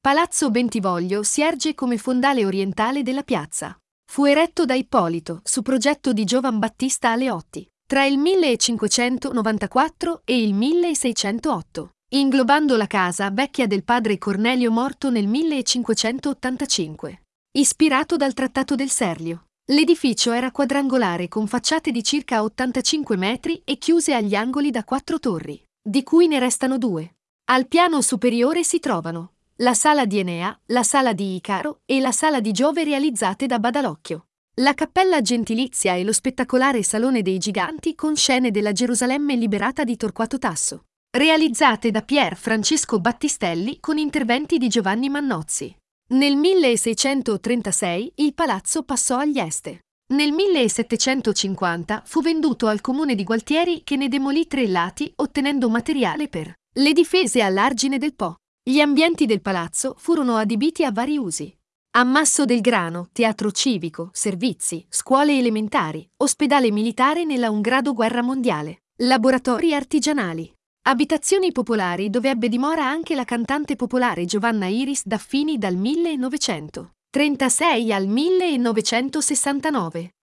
Palazzo Bentivoglio si erge come fondale orientale della piazza. Fu eretto da Ippolito, su progetto di Giovan Battista Aleotti, tra il 1594 e il 1608, inglobando la casa vecchia del padre Cornelio morto nel 1585. Ispirato dal Trattato del Serlio, l'edificio era quadrangolare con facciate di circa 85 metri e chiuse agli angoli da 4 torri, di cui ne restano 2. Al piano superiore si trovano la sala di Enea, la sala di Icaro e la sala di Giove realizzate da Badalocchio, la cappella gentilizia e lo spettacolare Salone dei Giganti con scene della Gerusalemme liberata di Torquato Tasso, realizzate da Pier Francesco Battistelli con interventi di Giovanni Mannozzi. Nel 1636 il palazzo passò agli Este. Nel 1750 fu venduto al comune di Gualtieri che ne demolì 3 lati ottenendo materiale per le difese all'argine del Po. Gli ambienti del palazzo furono adibiti a vari usi. Ammasso del grano, teatro civico, servizi, scuole elementari, ospedale militare nella un grado guerra mondiale, laboratori artigianali, abitazioni popolari dove ebbe dimora anche la cantante popolare Giovanna Iris Daffini dal 1936 al 1969.